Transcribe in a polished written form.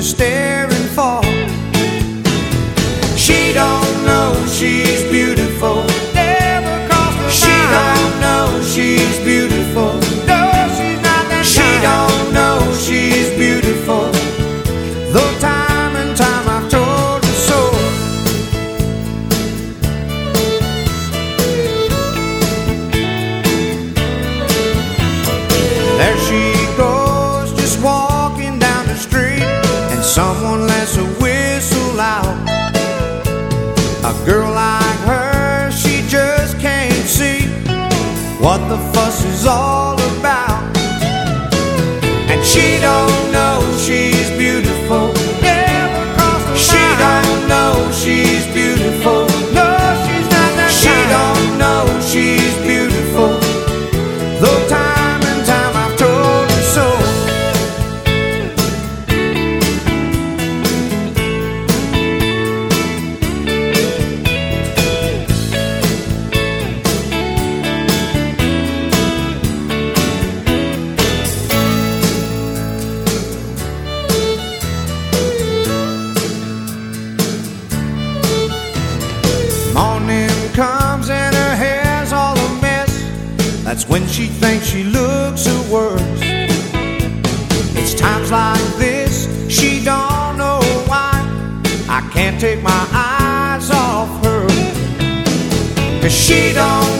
she's staring for. She don't know she's beautiful. Never crossed her mind. She don't know she's beautiful. No, she's not that kind. She don't know she's beautiful. Though time and time I've told her so. There she goes, just walking down the street, and someone lets a whistle out. A girl like her, she just can't see what the fuss is all about. And she don't know she's beautiful. Never crossed her mind. She don't know she's beautiful. No, she's not that kind. She don't know she's beautiful. Though time and time I've told her so. Morning comes and her hair's all a mess. That's when she thinks she looks her worst. It's times like this she don't know why I can't take my eyes off her. 'Cause she don't